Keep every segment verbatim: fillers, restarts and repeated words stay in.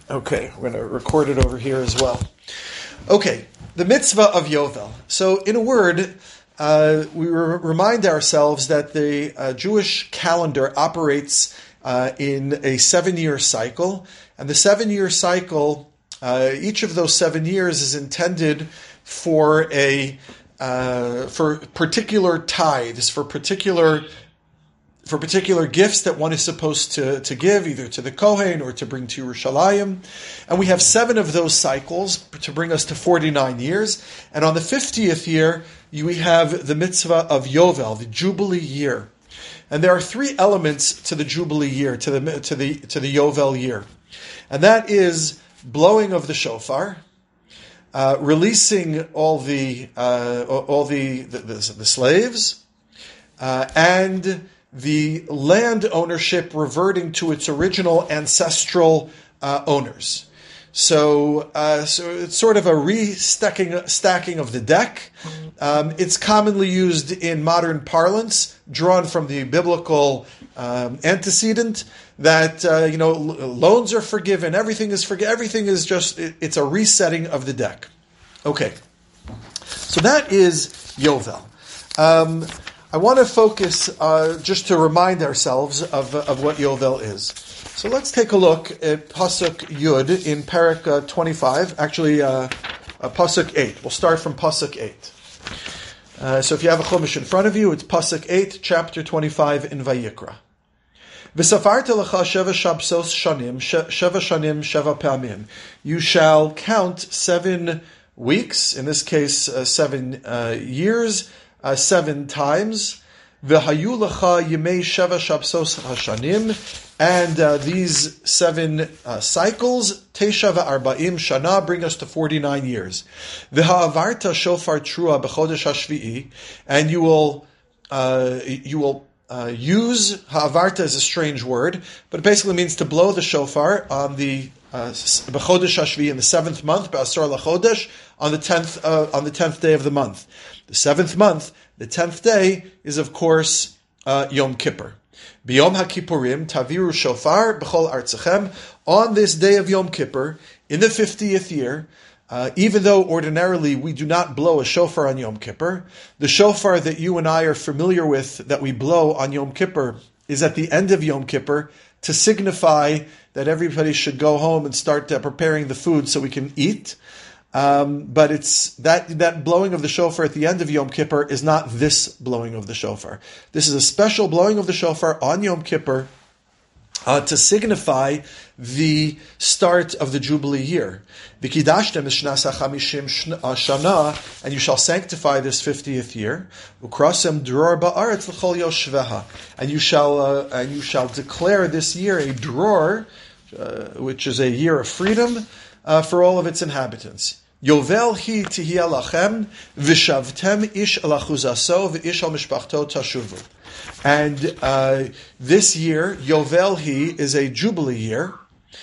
Okay, we're going to record it over here as well. Okay, the mitzvah of Yovel. So, in a word, uh, we re- remind ourselves that the uh, Jewish calendar operates uh, in a seven-year cycle, and the seven-year cycle, uh, each of those seven years is intended for a uh, for particular tithes, for particular for particular gifts that one is supposed to, to give, either to the Kohen or to bring to Yerushalayim. And we have seven of those cycles to bring us to forty-nine years. And on the fiftieth year, we have the mitzvah of Yovel, the Jubilee year. And there are three elements to the Jubilee year, to the to the to the Yovel year. And that is blowing of the shofar, uh, releasing all the uh, all the the, the, the slaves, uh, and the land ownership reverting to its original ancestral uh, owners. So, uh, so it's sort of a restacking stacking of the deck. Um, it's commonly used in modern parlance, drawn from the biblical um, antecedent that uh, you know loans are forgiven, everything is forgiven, everything is just it, it's a resetting of the deck. Okay, so that is Yovel. Um, I want to focus uh, just to remind ourselves of, of what Yovel is. So let's take a look at Pasuk Yud in Parak uh, twenty-five, actually uh, uh, Pasuk eight. We'll start from Pasuk eight. Uh, so if you have a Chumash in front of you, it's Pasuk eight, chapter twenty-five in Vayikra. V'safarta lecha sheva shabsos shanim, sheva shanim sheva pamim. You shall count seven weeks, in this case uh, seven uh, years, Uh, seven times, v'hayu lecha yemei sheva shabsos hashanim, and uh, these seven uh, cycles, tesha v'arba'im shana, bring us to forty-nine years. V'ha'avarta shofar trua b'chodesh hashvi'i, and you will uh, you will uh, use ha'avarta is a strange word, but it basically means to blow the shofar on the b'chodesh hashvi'i in the seventh month, b'asar lachodesh, on the tenth uh, on the tenth day of the month. The seventh month, the tenth day, is of course uh, Yom Kippur. B'Yom HaKippurim taviru shofar b'chol artzachem. On this day of Yom Kippur, in the fiftieth year, uh, even though ordinarily we do not blow a shofar on Yom Kippur, the shofar that you and I are familiar with that we blow on Yom Kippur is at the end of Yom Kippur to signify that everybody should go home and start uh, preparing the food so we can eat. Um, but it's that that blowing of the shofar at the end of Yom Kippur is not this blowing of the shofar. This is a special blowing of the shofar on Yom Kippur uh, to signify the start of the Jubilee year. V'kidashtem shnas hachamishim shana, and you shall sanctify this fiftieth year. Ukrasem dror ba'aretz l'chol yoshveha, and you shall uh, and you shall declare this year a dror, uh, which is a year of freedom uh, for all of its inhabitants. Yovel hi tihia lachem v'shavtem ish alachuzaso v'ish al mishpachto tashuvu. And uh, this year, Yovel hi is a jubilee year.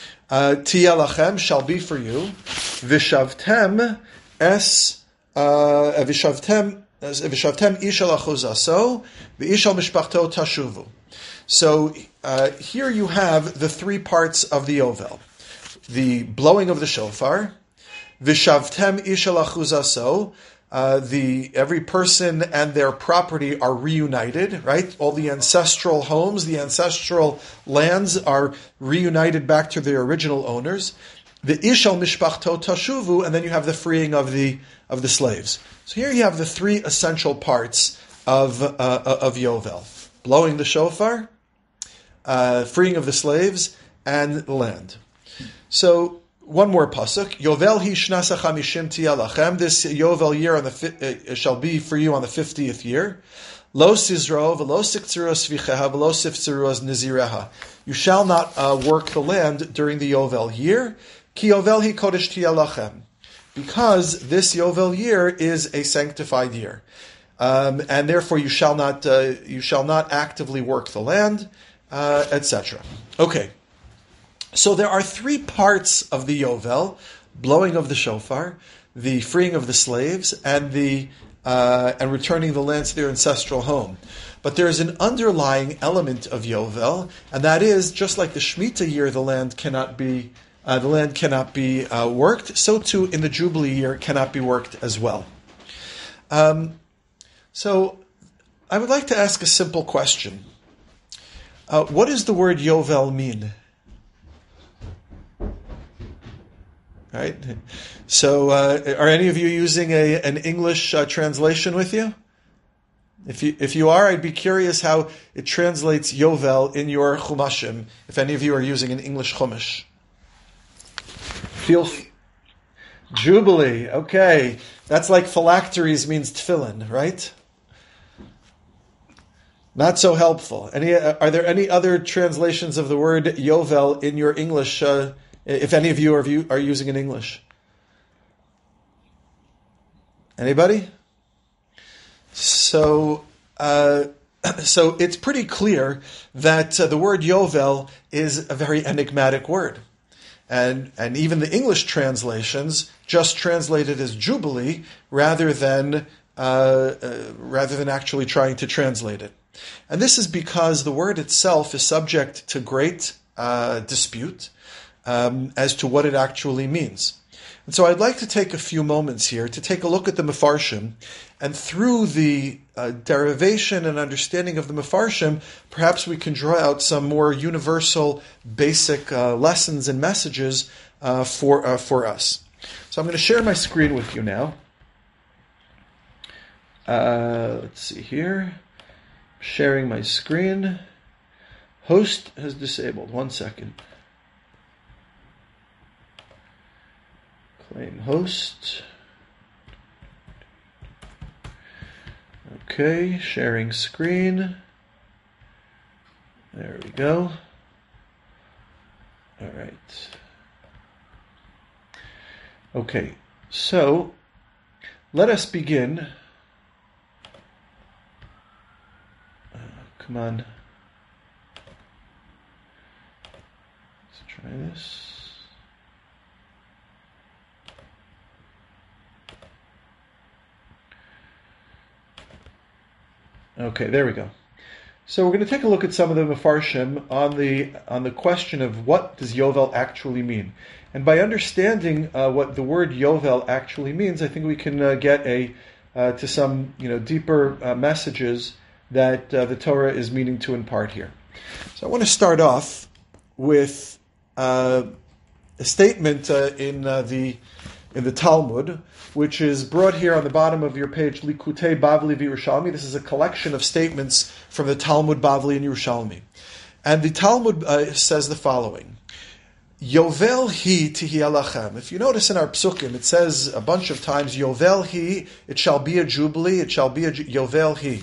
Tihia lachem shall be for you. V'shavtem es uh, v'shavtem v'shavtem ish alachuzaso v'ish al mishpachto tashuvu. So uh, here you have the three parts of the Yovel: the blowing of the shofar. V'shavtem ish alachuzaso, uh, the every person and their property are reunited, right? All the ancestral homes, the ancestral lands are reunited back to their original owners. The ish al mishpachto tashuvu, and then you have the freeing of the of the slaves. So here you have the three essential parts of uh, of Yovel: blowing the shofar, uh, freeing of the slaves, and the land. So. One more pasuk. Yovel hi shnas hachamishim tihia lachem. This Yovel year on the uh, shall be for you on the fiftieth year. Lo sizro v'lo siktziro svicheha v'lo siftziro nizireha. You shall not uh, work the land during the Yovel year. Ki Yovel hi kodesh tihia lachem. Because this Yovel year is a sanctified year, um, and therefore you shall not uh, you shall not actively work the land, uh, et cetera. Okay. So there are three parts of the Yovel: blowing of the shofar, the freeing of the slaves, and the uh, and returning the land to their ancestral home. But there is an underlying element of Yovel, and that is, just like the Shemitah year, the land cannot be uh, the land cannot be uh, worked, so too in the Jubilee year cannot be worked as well. Um, so I would like to ask a simple question. Uh, what does the word Yovel mean? Right? So uh, are any of you using a, an English uh, translation with you? If you if you are, I'd be curious how it translates Yovel in your Chumashim, if any of you are using an English Chumash. Feel Jubilee, okay. That's like phylacteries means tefillin, right? Not so helpful. Any? Are there any other translations of the word Yovel in your English, uh, if any of you are, are using in English? Anybody? So, uh, so it's pretty clear that uh, the word Yovel is a very enigmatic word. And and even the English translations just translate it as Jubilee rather than uh, uh, rather than actually trying to translate it. And this is because the word itself is subject to great uh, dispute um, as to what it actually means. And so I'd like to take a few moments here to take a look at the Mefarshim, and through the uh, derivation and understanding of the Mefarshim, perhaps we can draw out some more universal, basic uh, lessons and messages uh, for uh, for us. So I'm going to share my screen with you now. Uh, let's see here. Sharing my screen. Host has disabled. One second. Claim host. Okay, sharing screen. There we go. All right. Okay, so let us begin. Uh, come on. Let's try this. Okay, there we go. So we're going to take a look at some of the Mefarshim on the on the question of what does Yovel actually mean. And by understanding uh, what the word Yovel actually means, I think we can uh, get a uh, to some you know deeper uh, messages that uh, the Torah is meaning to impart here. So I want to start off with uh, a statement uh, in uh, the in the Talmud, which is brought here on the bottom of your page, Likutei Bavli v'Yerushalmi. This is a collection of statements from the Talmud Bavli and Yerushalmi. And the Talmud uh, says the following. Yovel hi tihi alachem. If you notice in our psukim, it says a bunch of times, Yovel hi, it shall be a jubilee, it shall be a ju- Yovel hi.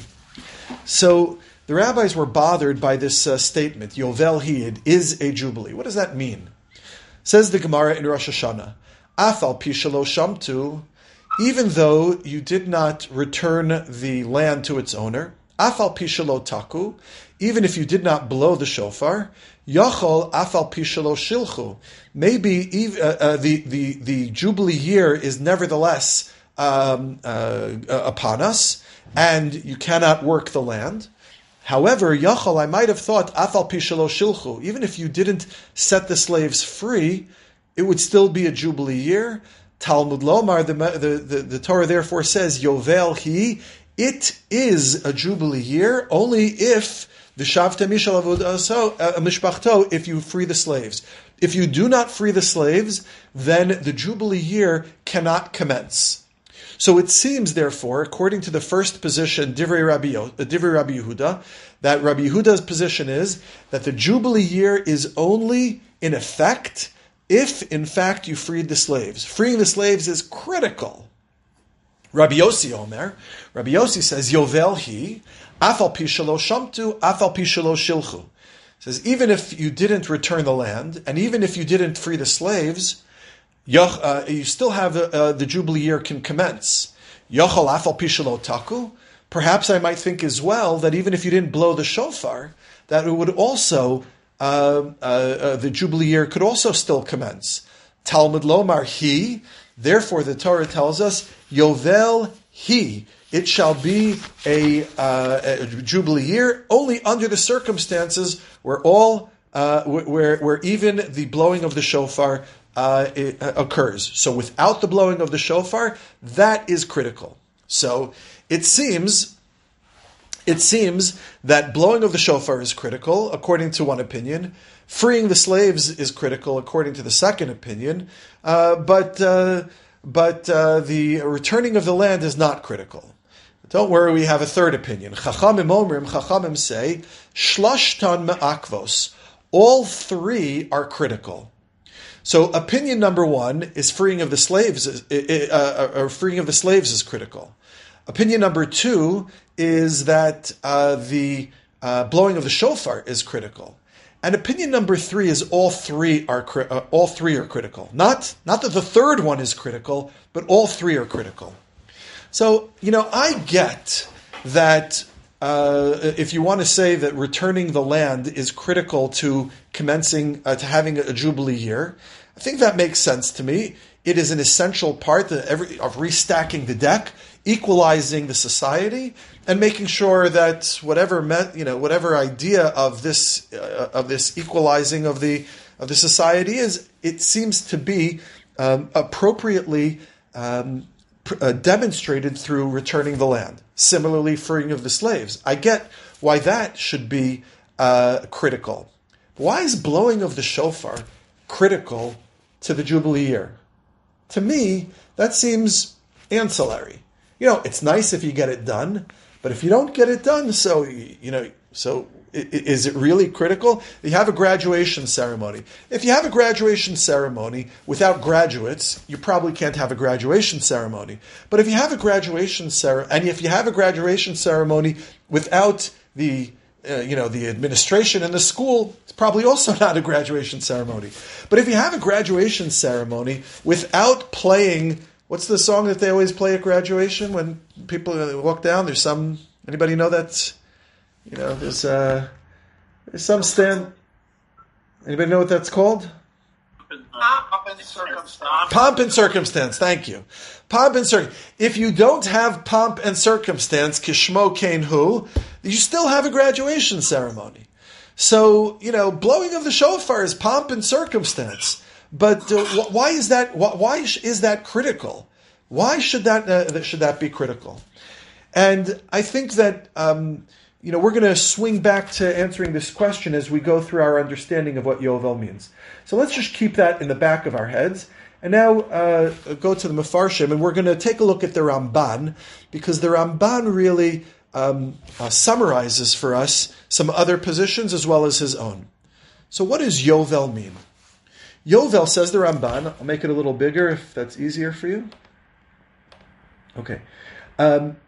So the rabbis were bothered by this uh, statement, Yovel hi, it is a jubilee. What does that mean? Says the Gemara in Rosh Hashanah, Afal pi shelo shamtu, even though you did not return the land to its owner, afal pi shelo taku, even if you did not blow the shofar, yachol afal pi shelo shilchu, maybe uh, uh, the, the, the Jubilee year is nevertheless um, uh, uh, upon us, and you cannot work the land. However, yachol, I might have thought, afal pi shelo shilchu, even if you didn't set the slaves free, it would still be a Jubilee year. Talmud Lomar, the, the, the, the Torah therefore says, Yovel hi, it is a Jubilee year, only if V'shavta mishal mishpachto, if you free the slaves. If you do not free the slaves, then the Jubilee year cannot commence. So it seems, therefore, according to the first position, Divrei Rabbi, Divrei Rabbi Yehuda, that Rabbi Yehuda's position is that the Jubilee year is only in effect if, in fact, you freed the slaves. Freeing the slaves is critical. Rabbi Yossi Omer, Rabbi Yossi says, Yovel hi, afal pi shelo shamtu, afal pi shelo shilchu. Says, even if you didn't return the land, and even if you didn't free the slaves, uh, you still have uh, the Jubilee year can commence. Yochol afal pi shelo taku. Perhaps I might think as well that even if you didn't blow the shofar, that it would also Uh, uh, uh, the Jubilee year could also still commence. Talmud Lomar hi, therefore the Torah tells us, Yovel hi, it shall be a, uh, a Jubilee year only under the circumstances where all uh, where where even the blowing of the shofar uh, it, uh, occurs. So without the blowing of the shofar, that is critical. So it seems. It seems that blowing of the shofar is critical, according to one opinion. Freeing the slaves is critical, according to the second opinion. Uh, but uh, but uh, the returning of the land is not critical. Don't worry, we have a third opinion. Chachamim omrim, Chachamim say, shlashtan me'akvos. All three are critical. So opinion number one is freeing of the slaves, uh, or freeing of the slaves is critical. Opinion number two is that uh, the uh, blowing of the shofar is critical, and opinion number three is all three are cri- uh, all three are critical. Not not that the third one is critical, but all three are critical. So you know, I get that uh, if you want to say that returning the land is critical to commencing uh, to having a jubilee year, I think that makes sense to me. It is an essential part of, every, of restacking the deck, equalizing the society, and making sure that whatever met, you know whatever idea of this uh, of this equalizing of the of the society is, it seems to be um, appropriately um, pr- uh, demonstrated through returning the land. Similarly, freeing of the slaves. I get why that should be uh, critical. Why is blowing of the shofar critical to the Jubilee year? To me, that seems ancillary. You know, it's nice if you get it done, but if you don't get it done, so, you know, so is it really critical? You have a graduation ceremony. If you have a graduation ceremony without graduates, you probably can't have a graduation ceremony. But if you have a graduation ceremony, and if you have a graduation ceremony without the Uh, you know, the administration in the school, it's probably also not a graduation ceremony. But if you have a graduation ceremony without playing, what's the song that they always play at graduation when people walk down? There's some, anybody know that? You know, there's, uh, there's some stand. Anybody know what that's called? Pomp and circumstance. Pomp and circumstance, thank you. Pomp and circumstance. If you don't have pomp and circumstance, kishmo kain hu, you still have a graduation ceremony. So, you know, blowing of the shofar is pomp and circumstance. But uh, why is that? Why is that critical? Why should that uh, should that be critical? And I think that um, you know we're going to swing back to answering this question as we go through our understanding of what Yovel means. So let's just keep that in the back of our heads. And now uh, go to the Mefarshim, and we're going to take a look at the Ramban, because the Ramban really um, uh, summarizes for us some other positions as well as his own. So what does Yovel mean? Yovel, says the Ramban, I'll make it a little bigger if that's easier for you. Okay. Um,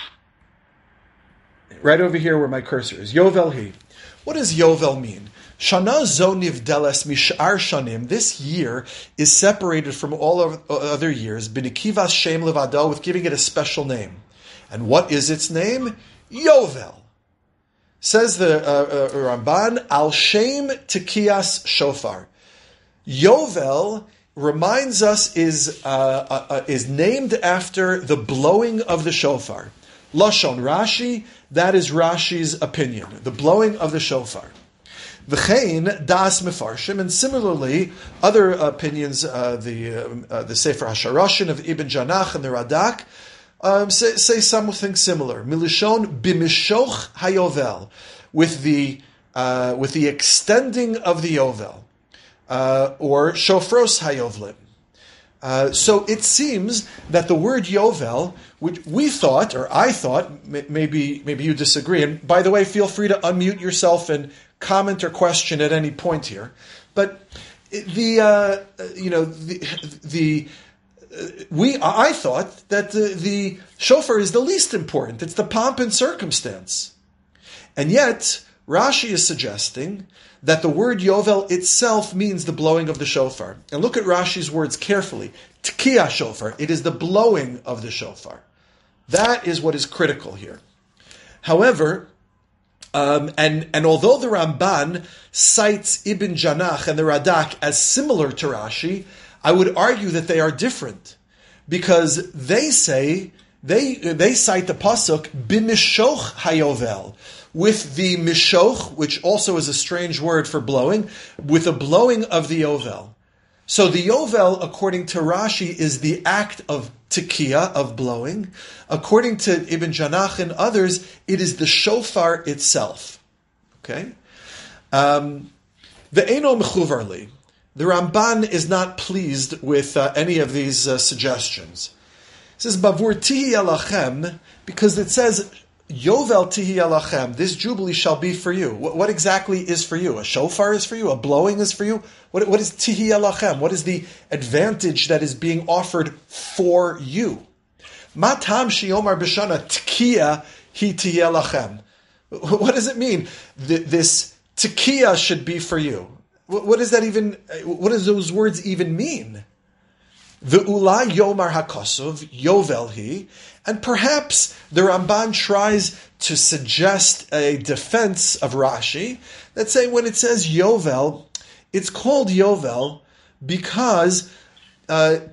right over here where my cursor is. Yovel hi. What does Yovel mean? Shana zo nivdeles mishar shanim. This year is separated from all other years. B'nikivas shem levado, with giving it a special name. And what is its name? Yovel. Says the uh, uh, Ramban, al shem tekiyas shofar. Yovel reminds us is uh, uh, uh, is named after the blowing of the shofar. Lashon Rashi, that is Rashi's opinion, the blowing of the shofar. V'chein das mefarshim, and similarly, other opinions, uh, the uh, uh, the Sefer HaSharashin of Ibn Janach and the Radak, um, say, say something similar. Milishon bimishoch hayovel, with the uh, with the extending of the yovel, uh, or shofros hayovlim. Uh, so it seems that the word Yovel, which we thought, or I thought, maybe maybe you disagree, and by the way, feel free to unmute yourself and comment or question at any point here. But the uh, you know the the uh, we I thought that the, the shofar is the least important. It's the pomp and circumstance, and yet Rashi is suggesting that the word Yovel itself means the blowing of the shofar. And look at Rashi's words carefully. Tkiya shofar. It is the blowing of the shofar. That is what is critical here. However, um, and, and although the Ramban cites Ibn Janach and the Radak as similar to Rashi, I would argue that they are different, because they say they they cite the pasuk b'mishoch hayovel, with the mishoch, which also is a strange word for blowing, with the blowing of the yovel. So the yovel, according to Rashi, is the act of tekiah, of blowing. According to Ibn Janach and others, it is the shofar itself. Okay? Um, the Eino Mechuvarli. The Ramban is not pleased with uh, any of these uh, suggestions. It says, Bavur tihi alachem, because it says, Yovel tihi alachem, this jubilee shall be for you. What, what exactly is for you? A shofar is for you? A blowing is for you? What, what is tihi alachem? What is the advantage that is being offered for you? Matam shiomar b'shana tkiya hi tihi alachem. What does it mean? The, this tkiya should be for you. What, what does that even, what does those words even mean? The Ula Yomar HaKosov, Yovel Hi, and perhaps the Ramban tries to suggest a defense of Rashi that say when it says Yovel, it's called Yovel because Lekulchem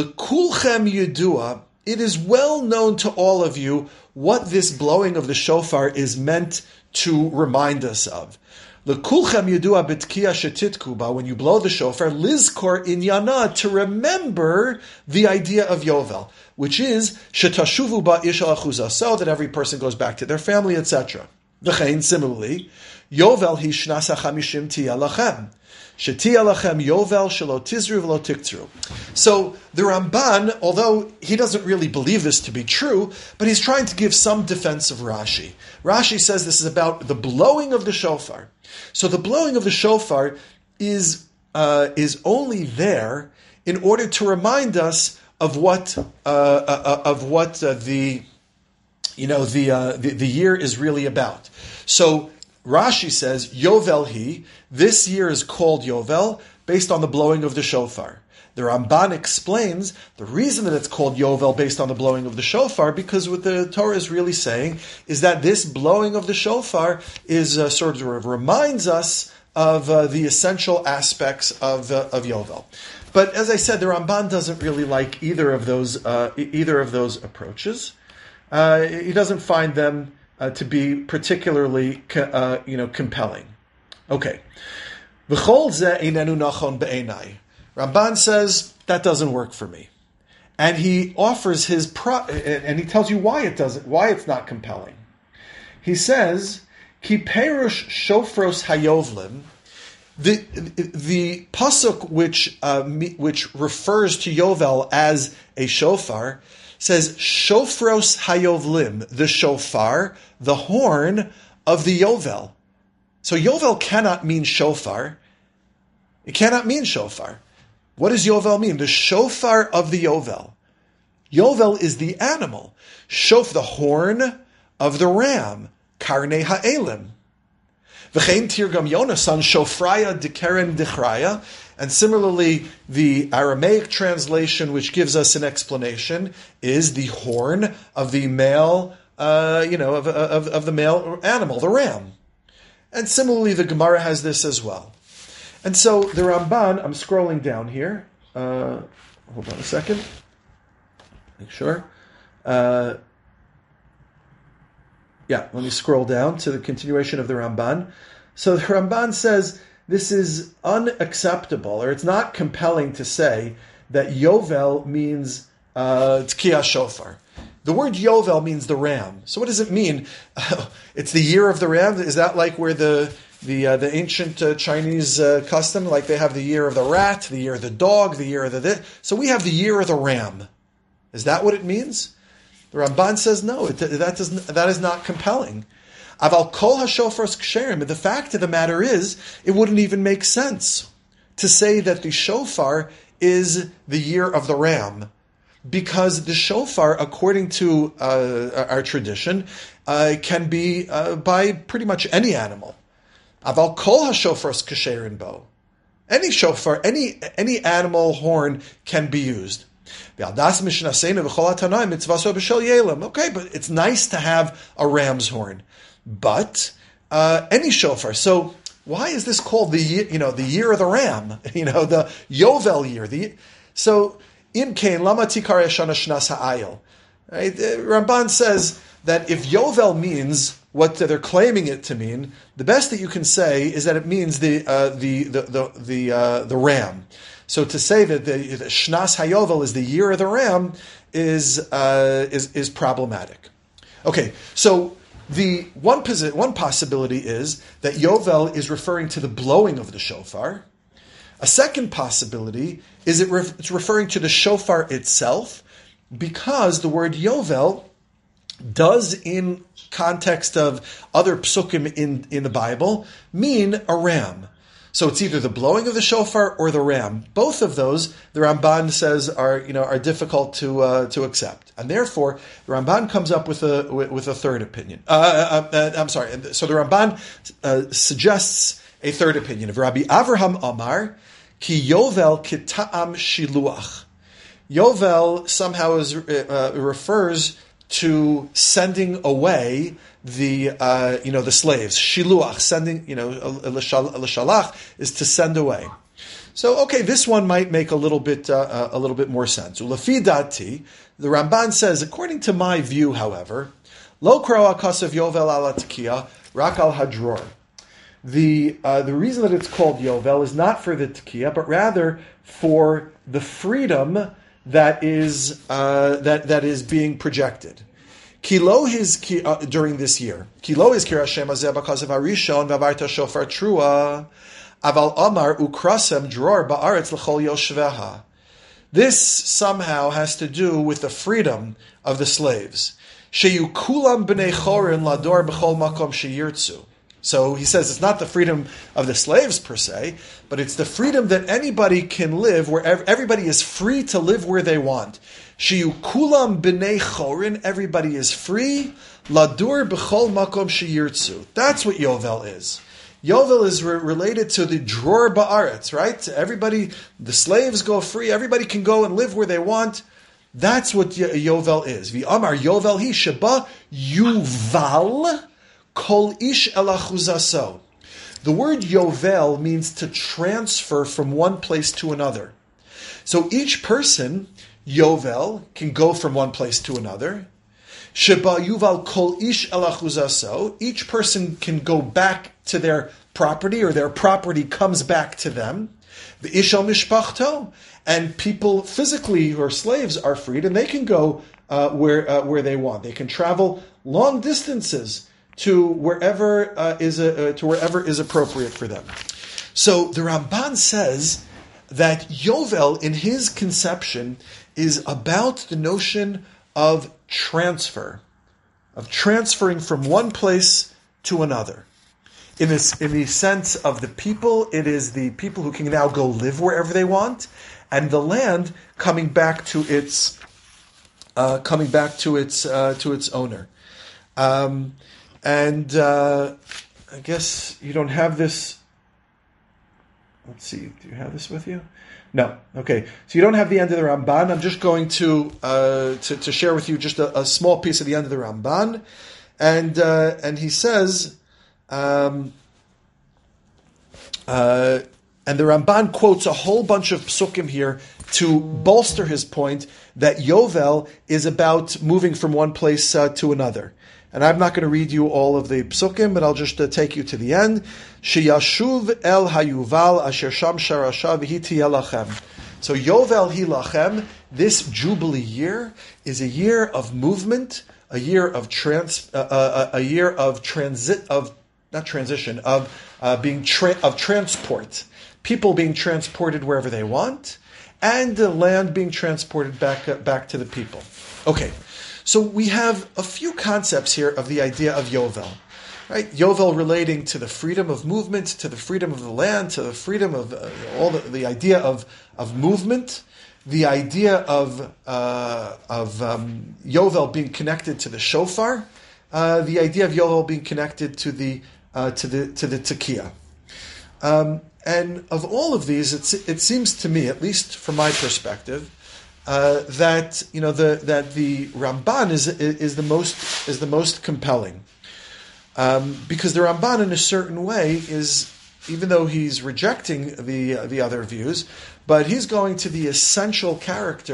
Yedua, it is well known to all of you what this blowing of the shofar is meant to remind us of. Lekulchem yedua b'tkiya shetitkuba, when you blow the shofar, lizkor inyana, to remember the idea of Yovel, which is shetashuvu ba isha achuza, so that every person goes back to their family, et cetera. V'chein, similarly, Yovel hi shnasa chamishim tiya lachem. Shetiya lachem Yovel shelo tizru v'lo tiktru. So the Ramban, although he doesn't really believe this to be true, but he's trying to give some defense of Rashi. Rashi says this is about the blowing of the shofar. So the blowing of the shofar is uh, is only there in order to remind us of what uh, uh, of what uh, the you know the, uh, the the year is really about. So Rashi says Yovel Hi. This year is called Yovel based on the blowing of the shofar. The Ramban explains the reason that it's called Yovel based on the blowing of the shofar, because what the Torah is really saying is that this blowing of the shofar is uh, sort of reminds us of uh, the essential aspects of uh, of Yovel. But as I said, the Ramban doesn't really like either of those uh, either of those approaches. Uh, he doesn't find them uh, to be particularly uh, you know compelling. Okay, V'chol ze einenu nachon be'enai. Ramban says, that doesn't work for me. And he offers his, pro- and he tells you why it doesn't, why it's not compelling. He says, Ki perush shofros hayovlim, the, the pasuk which, uh, which refers to Yovel as a shofar, says, shofros hayovlim, the shofar, the horn of the Yovel. So Yovel cannot mean shofar. It cannot mean shofar. What does Yovel mean? The shofar of the Yovel. Yovel is the animal. Shof, the horn of the ram. Karnei ha'elim. V'chein tirgam Yonasan shofraya dekeren dechraya. And similarly, the Aramaic translation, which gives us an explanation, is the horn of the male, uh, you know, of, of, of the male animal, the ram. And similarly, the Gemara has this as well. And so the Ramban, I'm scrolling down here. Uh, hold on a second. Make sure. Uh, yeah, let me scroll down to the continuation of the Ramban. So the Ramban says this is unacceptable, or it's not compelling to say that Yovel means uh, Tkiya Shofar. The word Yovel means the ram. So what does it mean? Uh, it's the year of the ram? Is that like where the... The uh, the ancient uh, Chinese uh, custom, like they have the year of the rat, the year of the dog, the year of the this. So we have the year of the ram. Is that what it means? The Ramban says no. It, that does that is not compelling. Aval kol hashofars ksherim. The fact of the matter is, it wouldn't even make sense to say that the shofar is the year of the ram, because the shofar, according to uh, our tradition, uh, can be uh, by pretty much any animal. Aval kol hashofars kasherin bo. Any shofar, any any animal horn can be used. Okay, but it's nice to have a ram's horn. But uh, any shofar. So why is this called the you know the year of the ram? You know the Yovel year. The so im kain lama tikar yeshana shnas ha'ayil. Right? Ramban says that if Yovel means what they're claiming it to mean, the best that you can say is that it means the uh, the the the the, uh, the ram. So to say that the, the Shnas Hayovel is the year of the ram is uh, is is problematic. Okay, so the one posi- one possibility is that Yovel is referring to the blowing of the shofar. A second possibility is it re- it's referring to the shofar itself, because the word Yovel does, in context of other psukim in, in the Bible, mean a ram. So it's either the blowing of the shofar or the ram. Both of those, the Ramban says, are you know are difficult to uh, to accept, and therefore the Ramban comes up with a with, with a third opinion. Uh, uh, uh, I'm sorry. So the Ramban uh, suggests a third opinion of Rabbi Avraham Amar ki Yovel kita'am shiluach. Yovel somehow is, uh, refers to sending away the uh, you know the slaves. Shiluach, sending, you know, l'shalach is to send away. So okay, this one might make a little bit uh, a little bit more sense. Ulefi dati, the Ramban says, according to my view, however, lo kro akasav Yovel ala tekiah rak al hadror. The uh, the reason that it's called Yovel is not for the tekiah, but rather for the freedom that is uh, that that is being projected. Kilo his ki, uh, during this year. Kilo is kira Hashem hazeh because of Arishon vavarta shofar trua aval amar ukrasem dror baaretz l'chol yoshveha. This somehow has to do with the freedom of the slaves. Sheyu kulam b'nei chorin lador b'chol makom sheyirtzu. So he says it's not the freedom of the slaves per se, but it's the freedom that anybody can live where everybody is free to live where they want. Shiyu kulam b'nei chorin, everybody is free. Ladur b'chol makom sheyirtzu. That's what Yovel is. Yovel is re- related to the dror ba'aretz, right? Everybody, the slaves go free. Everybody can go and live where they want. That's what Yovel is. V'amar Yovel hi sheba yuval kol ish elachuzaso. The word Yovel means to transfer from one place to another. So each person, Yovel, can go from one place to another. Sheba yuval kol ish elachuzaso. Each person can go back to their property, or their property comes back to them. The ish al mishpachto, and people physically who are slaves are freed, and they can go uh, where uh, where they want. They can travel long distances to wherever uh, is a, uh, to wherever is appropriate for them. So the Ramban says that Yovel, in his conception, is about the notion of transfer, of transferring from one place to another. In this, in the sense of the people, it is the people who can now go live wherever they want, and the land coming back to its uh, coming back to its uh, to its owner. Um, And uh, I guess you don't have this. Let's see. Do you have this with you? No. Okay. So you don't have the end of the Ramban. I'm just going to uh, to, to share with you just a, a small piece of the end of the Ramban, and uh, and he says, um, uh, and the Ramban quotes a whole bunch of psukim here to bolster his point that Yovel is about moving from one place uh, to another. And I'm not going to read you all of the psukim, but I'll just uh, take you to the end. Sheyashuv el hayuval asher sham sharasha v'hitiyeh lachem. So Yovel hi lachem, this Jubilee year, is a year of movement, a year of trans, uh, uh, a year of transit, of not transition, of uh, being tra- of transport. People being transported wherever they want, and the land being transported back uh, back to the people. Okay. So we have a few concepts here of the idea of Yovel, right? Yovel relating to the freedom of movement, to the freedom of the land, to the freedom of uh, all the, the idea of, of movement, the idea of uh, of um, Yovel being connected to the shofar, uh, the idea of Yovel being connected to the uh, to the to the tekiah. Um, and of all of these, it's, it seems to me, at least from my perspective, Uh, that you know the that the Ramban is is the most is the most compelling, um, because the Ramban in a certain way is, even though he's rejecting the uh, the other views, but he's going to the essential character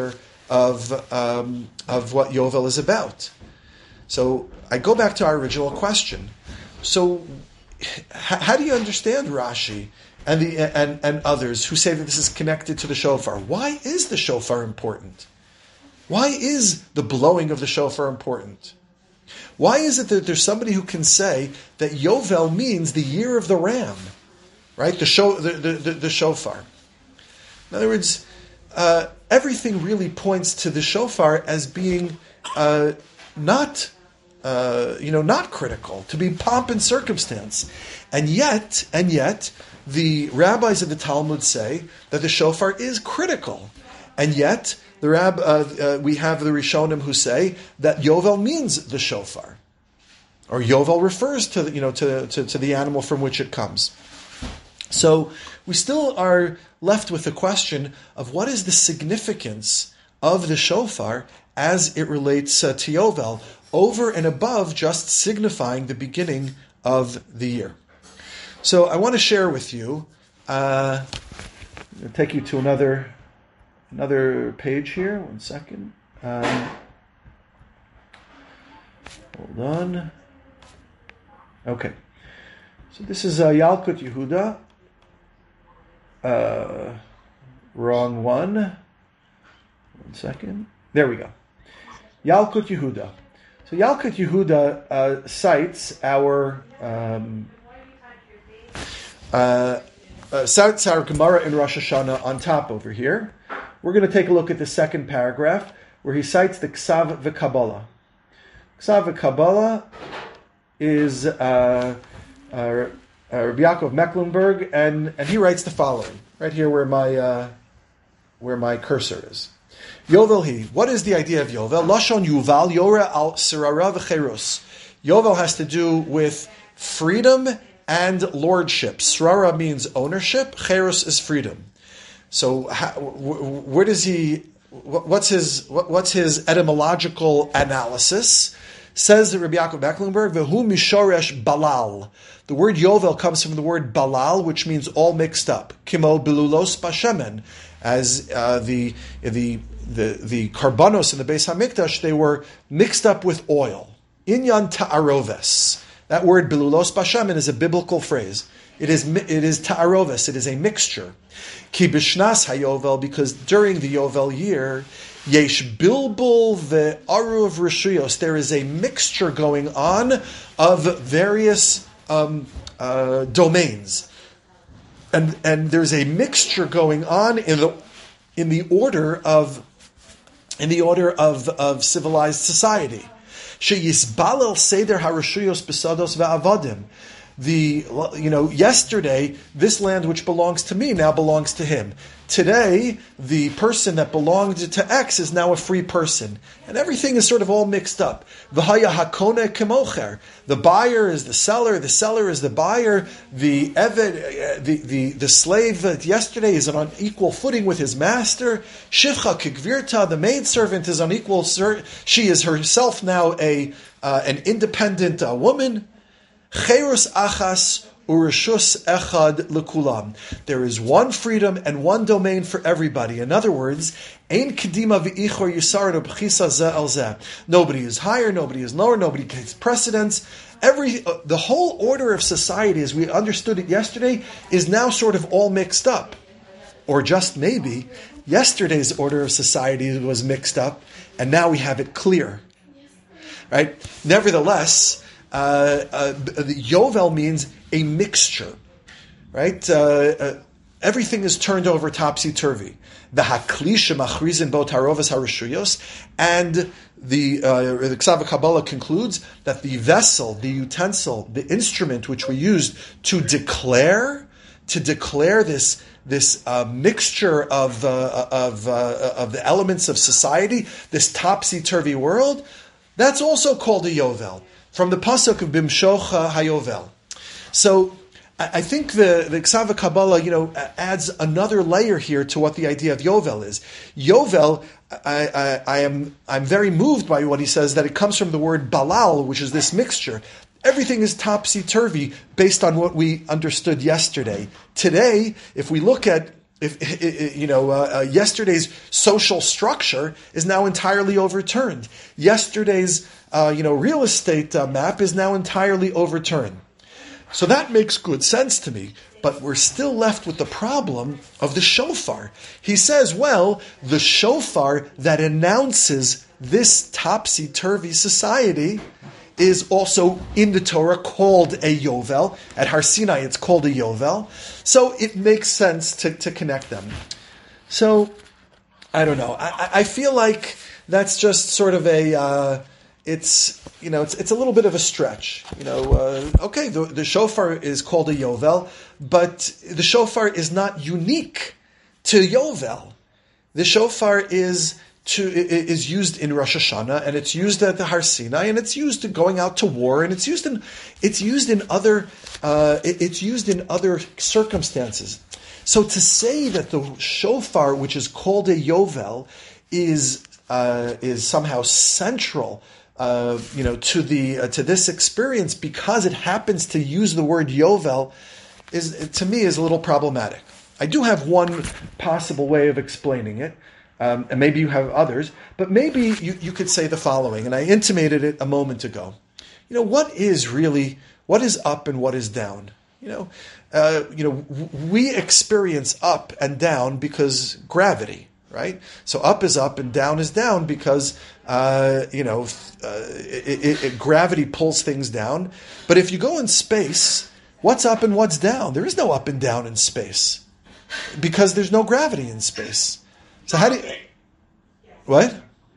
of um, of what Yovel is about. So I go back to our original question. So h- how do you understand Rashi and the and, and others who say that this is connected to the shofar? Why is the shofar important? Why is the blowing of the shofar important? Why is it that there's somebody who can say that Yovel means the year of the ram, right? The show, the, the, the, the shofar. In other words, uh, everything really points to the shofar as being uh, not, uh, you know, not critical, to be pomp and circumstance, and yet, and yet, the rabbis of the Talmud say that the shofar is critical, and yet. The Rab, uh, uh, we have the Rishonim who say that Yovel means the shofar, or Yovel refers to the, you know to, to, to the animal from which it comes. So we still are left with the question of what is the significance of the shofar as it relates uh, to Yovel, over and above just signifying the beginning of the year. So I want to share with you. Uh, I'll take you to another. Another page here. One second. Um, hold on. Okay. So this is uh, Yalkut Yehuda. Uh, wrong one. One second. There we go. Yalkut Yehuda. So Yalkut Yehuda uh, cites our um, uh, uh, cites our Gemara in Rosh Hashanah on top over here. We're going to take a look at the second paragraph where he cites the Ksav v'Kabbalah. Ksav v'Kabbalah is uh, uh, uh, Rabbi Yaakov Mecklenburg, and, and he writes the following right here where my uh, where my cursor is. Yovel hi. What is the idea of Yovel? Lashon Yuval Yora al Sirara v'Cherus. Yovel has to do with freedom and lordship. Sirara means ownership. Cherus is freedom. So, how, where does he? What's his? What's his etymological analysis? Says Rabbi Yaakov Mecklenburg, "Vehu mishoresh balal." The word Yovel comes from the word balal, which means all mixed up. Kimo bilulos bashemen, as uh, the the the the karbanos in the Beis Hamikdash, they were mixed up with oil. Inyan ta'aroves. That word bilulos bashemen is a biblical phrase. It is it is ta'aroves. It is a mixture. Ki b'shnas hayovel, because during the Yovel year, yesh bilbul ve'aruv rishuyos. There is a mixture going on of various um, uh, domains, and and there's a mixture going on in the in the order of in the order of of civilized society. Sheyisbalel seder harishuyos besados ve'avadim. The, you know, yesterday, this land which belongs to me now belongs to him. Today, the person that belonged to X is now a free person. And everything is sort of all mixed up. V'haya hakone kemocher. The buyer is the seller, the seller is the buyer, the eved, the, the, the slave that yesterday is on equal footing with his master. Shivcha kigvirta, the maidservant is on equal, she is herself now a uh, an independent uh, woman. Cherus achas urishus echad lekulam. There is one freedom and one domain for everybody. In other words, ein kedima v'ichor yisar b'chisa zeh el zeh. Nobody is higher, nobody is lower, nobody takes precedence. Every uh, the whole order of society, as we understood it yesterday, is now sort of all mixed up, or just maybe yesterday's order of society was mixed up, and now we have it clear. Right? Nevertheless. Uh, uh, Yovel means a mixture, right? Uh, uh, everything is turned over topsy-turvy. The haklish machrizin bo tarovas harishuyos, and the uh, the Ksav Kabbalah concludes that the vessel, the utensil, the instrument which we used to declare, to declare this this uh, mixture of uh, of uh, of the elements of society, this topsy-turvy world, that's also called a Yovel. From the pasuk of Bimshocha Hayovel. So I think the, the Ksav Kabbalah, you know, adds another layer here to what the idea of Yovel is. Yovel, I, I, I am I'm very moved by what he says, that it comes from the word balal, which is this mixture. Everything is topsy-turvy based on what we understood yesterday. Today, if we look at if you know, uh, uh, yesterday's social structure is now entirely overturned. Yesterday's, uh, you know, real estate uh, map is now entirely overturned. So that makes good sense to me. But we're still left with the problem of the shofar. He says, well, the shofar that announces this topsy-turvy society is also in the Torah called a Yovel. At Har Sinai, it's called a Yovel. So it makes sense to, to connect them. So, I don't know. I, I feel like that's just sort of a... Uh, It's you know it's it's a little bit of a stretch. You know, uh, okay, the, the shofar is called a Yovel, but the shofar is not unique to Yovel. The shofar is to is used in Rosh Hashanah, and it's used at the Har Sinai, and it's used in going out to war, and it's used in it's used in other uh, it's used in other circumstances. So to say that the shofar, which is called a Yovel, is uh, is somehow central. Uh, you know, to the uh, to this experience because it happens to use the word Yovel, is to me is a little problematic. I do have one possible way of explaining it, um, and maybe you have others. But maybe you, you could say the following, and I intimated it a moment ago. You know, what is really what is up and what is down? You know, uh, you know, we experience up and down because gravity. Right? So up is up and down is down because, uh, you know, uh, it, it, it, gravity pulls things down. But if you go in space, what's up and what's down? There is no up and down in space because there's no gravity in space. So how do you... What?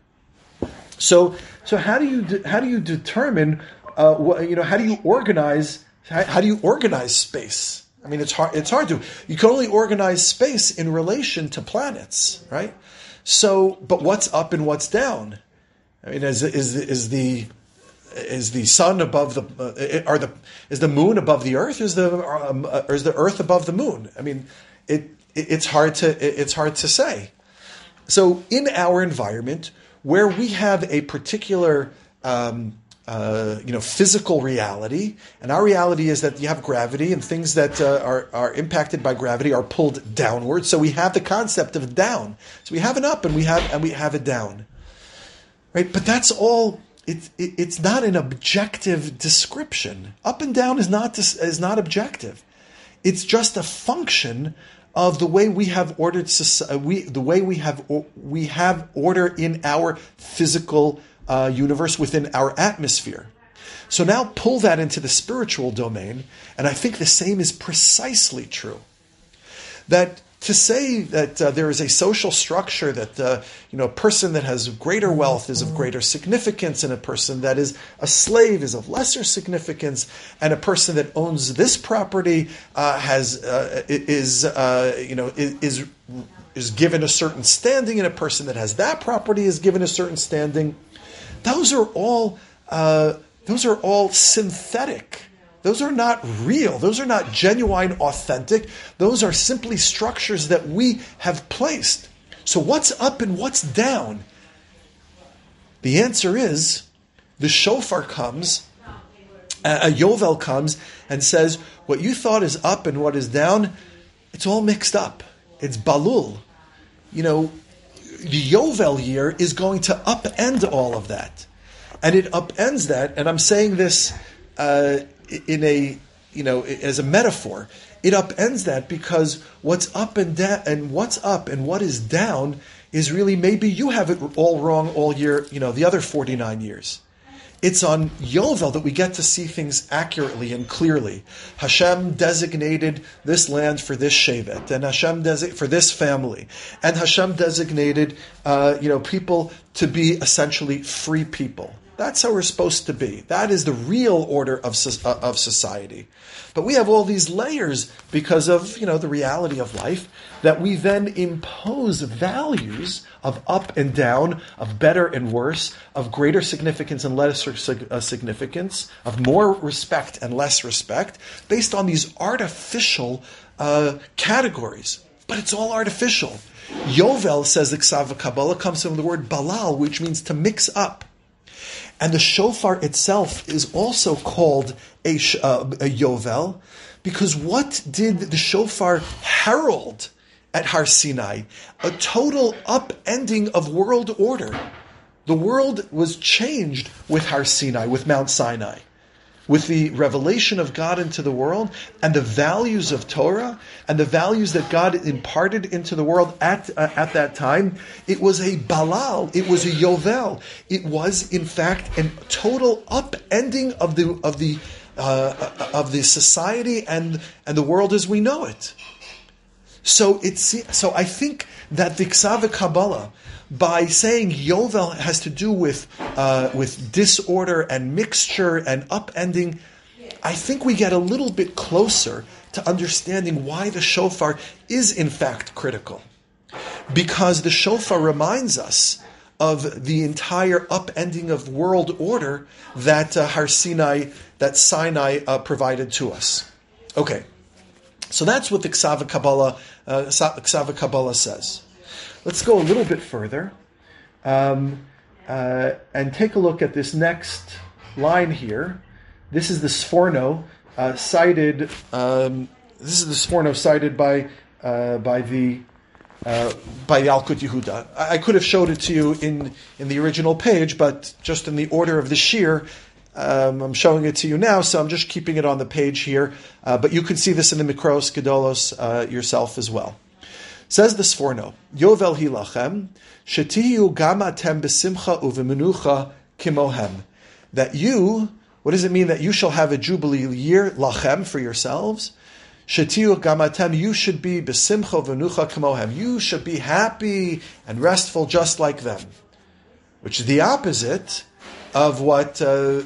So so how do you de- how do you determine, uh, what, you know, how do you organize, how, how do you organize space? I mean, it's hard. It's hard to. You can only organize space in relation to planets, right? So, but what's up and what's down? I mean, is is is the is the sun above the uh, are the is the moon above the earth? Is the um, uh, or is the earth above the moon? I mean, it, it it's hard to it, it's hard to say. So, in our environment, where we have a particular um, Uh, you know, physical reality, and our reality is that you have gravity, and things that uh, are are impacted by gravity are pulled downward. So we have the concept of down. So we have an up, and we have and we have a down, right? But that's all. It's it, it's not an objective description. Up and down is not is not objective. It's just a function of the way we have ordered society. We the way we have we have order in our physical Uh, universe within our atmosphere. So now pull that into the spiritual domain, and I think the same is precisely true. That to say that uh, there is a social structure that uh, you know a person that has greater wealth is of greater significance, and a person that is a slave is of lesser significance, and a person that owns this property uh, has uh, is uh, you know is is given a certain standing, and a person that has that property is given a certain standing. Those are all uh, those are all synthetic. Those are not real. Those are not genuine, authentic. Those are simply structures that we have placed. So what's up and what's down? The answer is the shofar comes, a Yovel comes and says, what you thought is up and what is down, it's all mixed up. It's balul. You know, the Yovel year is going to upend all of that. And it upends that, and I'm saying this uh, in a, you know, as a metaphor. It upends that because what's up and down, and what's up and what is down is really maybe you have it all wrong all year, you know, the other forty-nine years. It's on Yovel that we get to see things accurately and clearly. Hashem designated this land for this shevet, and Hashem desi- for this family, and Hashem designated, uh, you know, people to be essentially free people. That's how we're supposed to be. That is the real order of uh, of society. But we have all these layers because of, you know, the reality of life, that we then impose values of up and down, of better and worse, of greater significance and lesser significance, of more respect and less respect, based on these artificial uh, categories. But it's all artificial. Yovel, says the Ksav Kabbalah, comes from the word balal, which means to mix up. And the shofar itself is also called a, uh, a Yovel, because what did the shofar herald at Har Sinai, a total upending of world order. The world was changed with Har Sinai, with Mount Sinai, with the revelation of God into the world and the values of Torah and the values that God imparted into the world at uh, at that time. It was a balal, it was a yovel. It was, in fact, a total upending of the of the uh, of the society and and the world as we know it. So it's so I think that the Ksava Kabbalah, by saying Yovel has to do with uh, with disorder and mixture and upending, I think we get a little bit closer to understanding why the shofar is in fact critical. Because the shofar reminds us of the entire upending of world order that uh, Har Sinai, that Sinai uh, provided to us. Okay, so that's what the Ksava Kabbalah, uh, Ksava Kabbalah says. Let's go a little bit further um, uh, and take a look at this next line here. This is the Sforno uh, cited. Um, this is the Sforno cited by uh, by the uh, by Yalkut Yehuda. I, I could have showed it to you in, in the original page, but just in the order of the shir, um, I'm showing it to you now. So I'm just keeping it on the page here. Uh, but you can see this in the Mikros Gedolos uh, yourself as well. Says the Sforno, Yovel hilachem, shetiyu gam atem besimcha uvemenucha kimohem. That you, what does it mean that you shall have a jubilee year, lachem, for yourselves? Shetiyu gam atem, you should be besimcha uvemenucha kimohem. You should be happy and restful just like them. Which is the opposite of what al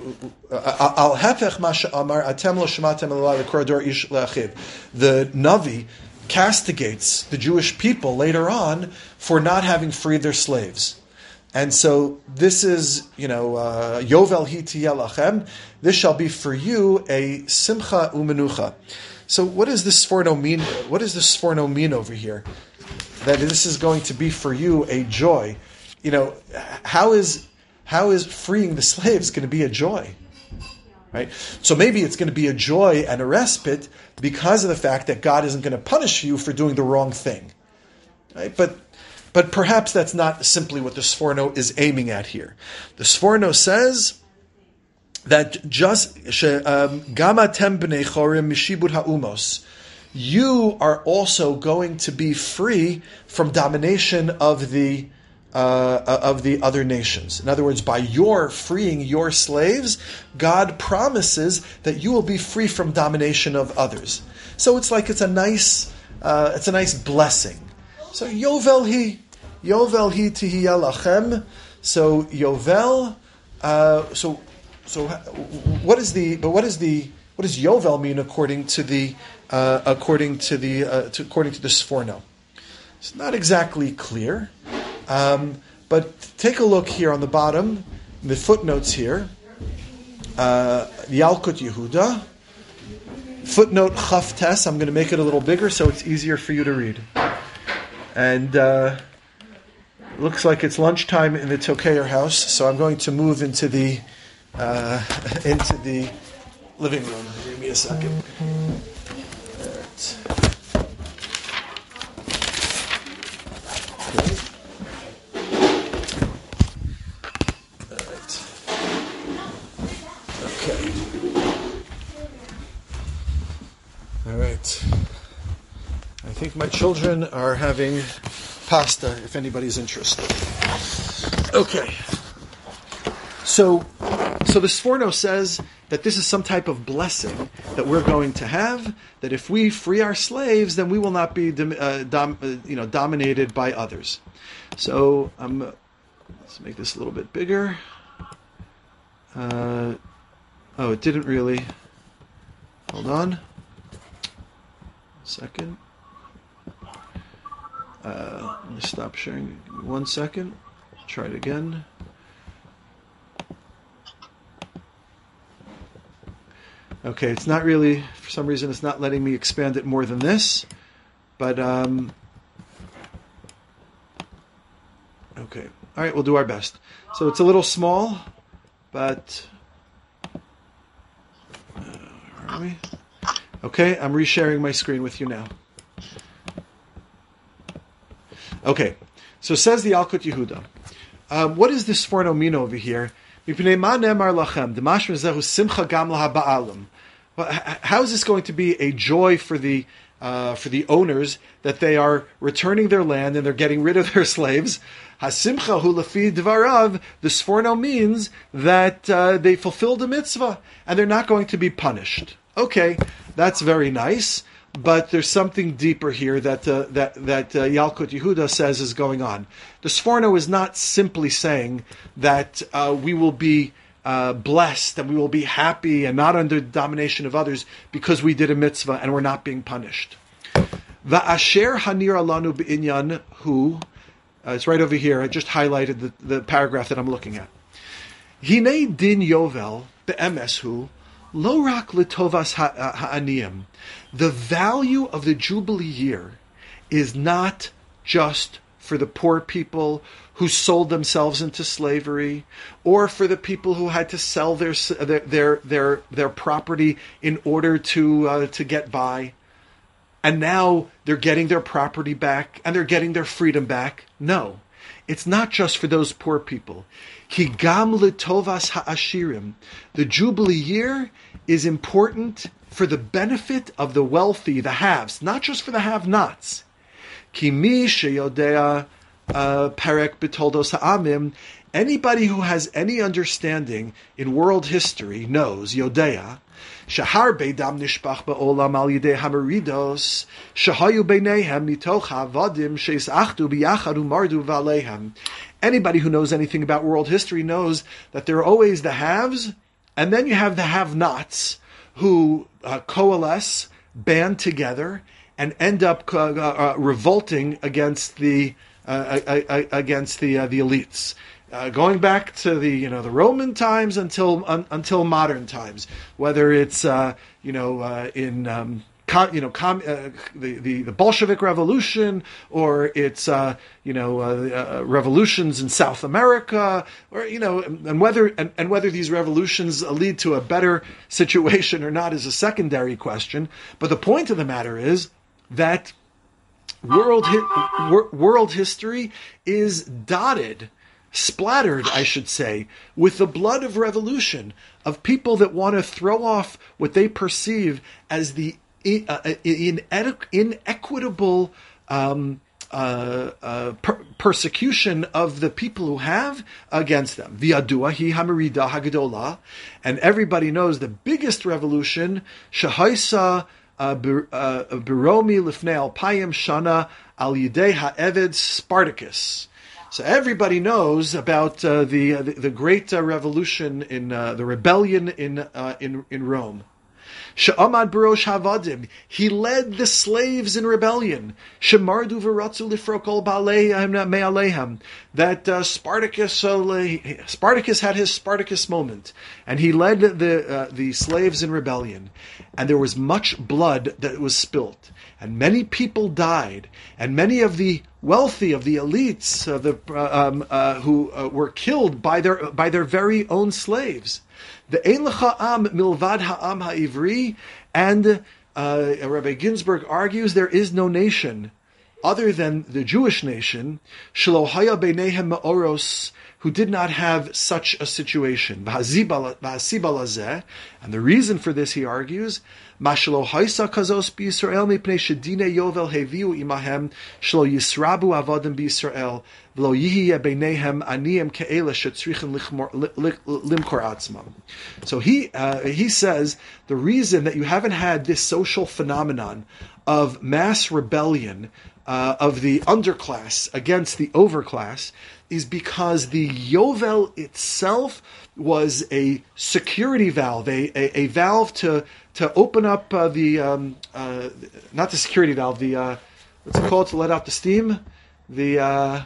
hefech ma she'amar atem lo shematem elai l'korador ish le'achiv. The Navi castigates the Jewish people later on for not having freed their slaves. And so this is, you know, uh, Yovel hi tiyeh lachem, this shall be for you a simcha umenucha. So what does this Sforno mean? What does this Sforno mean over here? That this is going to be for you a joy. You know, how is how is freeing the slaves going to be a joy? Right? So maybe it's going to be a joy and a respite because of the fact that God isn't going to punish you for doing the wrong thing. Right? But but perhaps that's not simply what the Sforno is aiming at here. The Sforno says that just gamatem b'nei chorim mishibud ha'umos, you are also going to be free from domination of the Uh, of the other nations. In other words, by your freeing your slaves, God promises that you will be free from domination of others. So it's like it's a nice, uh, it's a nice blessing. So Yovel hi, Yovel hi tihiyeh lachem. So Yovel. Uh, so so what is the? But what is the? What does Yovel mean according to the? Uh, according to the? Uh, to, according to the Sforno, it's not exactly clear. Um, but take a look here on the bottom, the footnotes here. Uh, Yalkut Yehuda, footnote Chavtes. I'm going to make it a little bigger so it's easier for you to read. And uh, looks like it's lunchtime in the Tokeyer house, so I'm going to move into the uh, into the living room. Give me a second. All right. Okay. All right. I think my children are having pasta, if anybody's interested. Okay. So, so the Sforno says that this is some type of blessing that we're going to have, that if we free our slaves, then we will not be uh, dom, uh, you know, dominated by others. So, um, let's make this a little bit bigger. Uh, oh, it didn't really. Hold on. Second. Uh, let me stop sharing. One second. Try it again. Okay, it's not really, for some reason, it's not letting me expand it more than this. But, um, okay. All right, we'll do our best. So it's a little small, but, uh, where are we? Okay, I'm resharing my screen with you now. Okay, so says the Alkut Yehuda. Um, what is this Sforno over here? How is this going to be a joy for the uh, for the owners that they are returning their land and they're getting rid of their slaves? Hasimcha hu lefi dvarav. The Sforno means that uh, they fulfilled a mitzvah and they're not going to be punished. Okay, that's very nice, but there's something deeper here that uh, that that uh, Yalkut Yehuda says is going on. The Sforno is not simply saying that uh, we will be uh, blessed and we will be happy and not under domination of others because we did a mitzvah and we're not being punished. Va'asher hanira lanu b'inyan hu. Uh, it's right over here. I just highlighted the, the paragraph that I'm looking at. Hinei din Yovel be'emes hu. Lo rak litovas ha'aniyim. The value of the Jubilee year is not just for the poor people who sold themselves into slavery, or for the people who had to sell their their their their property in order to uh, to get by, and now they're getting their property back and they're getting their freedom back. No, it's not just for those poor people. Higam litovas ha'ashirim. The Jubilee year is important for the benefit of the wealthy, the haves, not just for the have-nots. Kimi sheyodea perek b'toldos ha'amim. Anybody who has any understanding in world history knows, yodea, shahar beidam nishpach ba'olam al yidei hamaridos, shahayu beinehem mitoch ha'avadim sheisachdu biyachad umardu v'aleihem. Anybody who knows anything about world history knows that there are always the haves, and then you have the have-nots who uh, coalesce, band together, and end up uh, uh, revolting against the uh, uh, against the uh, the elites. Uh, going back to the you know the Roman times until un, until modern times, whether it's uh, you know uh, in um, com, you know com, uh, the, the the Bolshevik Revolution, or it's uh, you know uh, uh, revolutions in South America, or you know and whether and, and whether these revolutions lead to a better situation or not is a secondary question. But the point of the matter is that world hi- wor- world history is dotted. Splattered, I should say, with the blood of revolution, of people that want to throw off what they perceive as the uh, inequitable um, uh, uh, per- persecution of the people who have against them. V'yadua hi hamerida hagadola, and everybody knows the biggest revolution, shahaisa biromi lifnei alpayim shana al yidei ha'eved Spartacus. So everybody knows about uh, the, uh, the the great uh, revolution in uh, the rebellion in uh, in in Rome. She'amad b'rosh havadim. He led the slaves in rebellion. Shemardu v'ratzu lifrok ol ba'aleim me'aleim. That uh, Spartacus uh, Spartacus had his Spartacus moment, and he led the uh, the slaves in rebellion. And there was much blood that was spilt, and many people died, and many of the wealthy, of the elites, uh, the uh, um, uh, who uh, were killed by their by their very own slaves. The Ein Lecha Am Milvad Ha'am Ha'ivri, and uh, Rabbi Ginsburg argues there is no nation other than the Jewish nation, Shelo Haya Beinehem Ma'oros, who did not have such a situation. And the reason for this, he argues, Mashalo Haisa Kazos B'Yisrael Mipnei Shedine Yovel Heviu Imahem Shlo Yisrabu Avodim B'Yisrael V'lo Yihye Beinehem Aniyim Ke'ela Shetzrichen Limkor Atzmam. So he uh, he says the reason that you haven't had this social phenomenon of mass rebellion uh, of the underclass against the overclass is because the Yovel itself was a security valve, a, a, a valve to to open up uh, the, um, uh, not the security valve, the, uh, what's it called to let out the steam? The, uh,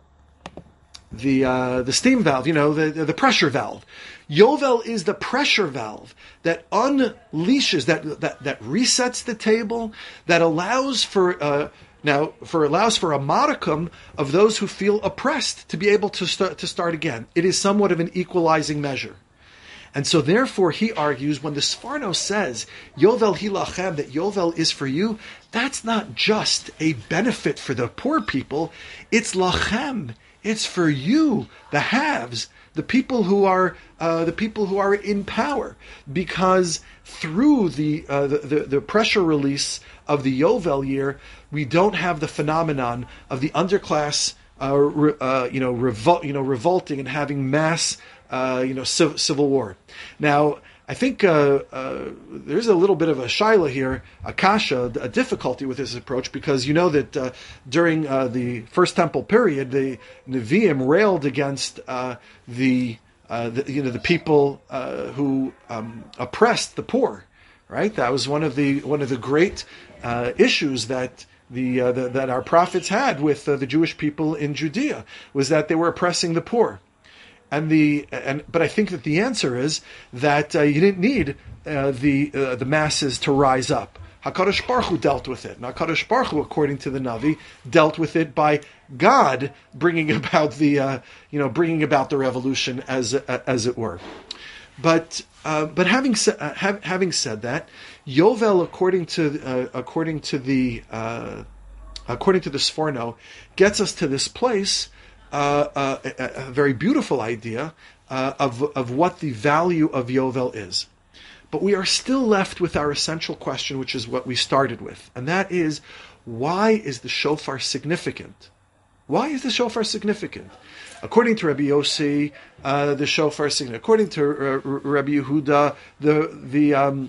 the, uh, the steam valve, you know, the, the pressure valve. Yovel is the pressure valve that unleashes, that, that, that resets the table, that allows for, uh, Now, for allows for a modicum of those who feel oppressed to be able to start to start again. It is somewhat of an equalizing measure. And so therefore he argues when the Sforno says, Yovel hilachem, that Yovel is for you, that's not just a benefit for the poor people, it's lachem, it's for you, the haves, the people who are uh, the people who are in power, because through the, uh, the, the the pressure release of the Yovel year, we don't have the phenomenon of the underclass, uh, re, uh, you know, revol- you know, revolting and having mass, uh, you know, civ- civil war. Now, I think uh, uh, there's a little bit of a shaila here, a kasha, a difficulty with this approach, because you know that uh, during uh, the First Temple period, the Nevi'im railed against uh, the, uh, the you know the people uh, who um, oppressed the poor. Right, that was one of the one of the great uh, issues that the, uh, the that our prophets had with uh, the Jewish people in Judea, was that they were oppressing the poor. And the and but I think that the answer is that uh, you didn't need uh, the uh, the masses to rise up. HaKadosh Baruch Hu dealt with it. And HaKadosh Baruch Hu, according to the Navi, dealt with it by God bringing about the uh, you know bringing about the revolution, as uh, as it were. But uh, but having sa- uh, ha- having said that, Yovel, according to uh, according to the uh, according to the Sforno, gets us to this place. Uh, uh, a, a very beautiful idea uh, of of what the value of Yovel is. But we are still left with our essential question, which is what we started with, and that is, why is the shofar significant? Why is the shofar significant? According to Rabbi Yossi, uh, the shofar is significant. According to uh, Rabbi Yehuda, the the um,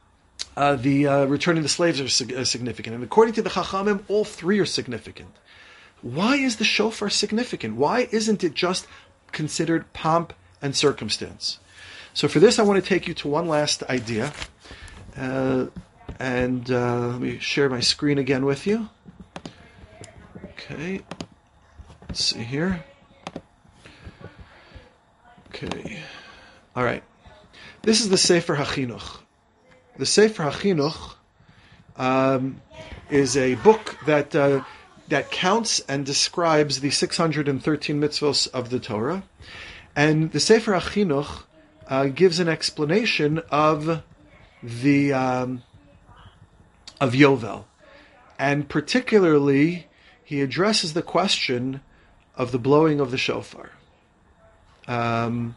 uh, the uh, returning the slaves are sig- significant, and according to the Chachamim, all three are significant. Why is the shofar significant? Why isn't it just considered pomp and circumstance? So for this, I want to take you to one last idea. Uh, and uh, let me share my screen again with you. Okay. Let's see here. Okay. All right. This is the Sefer HaChinuch. The Sefer HaChinuch um, is a book that... Uh, that counts and describes the six hundred thirteen mitzvos of the Torah. And the Sefer HaChinuch uh, gives an explanation of the um, of Yovel. And particularly, he addresses the question of the blowing of the shofar. Um,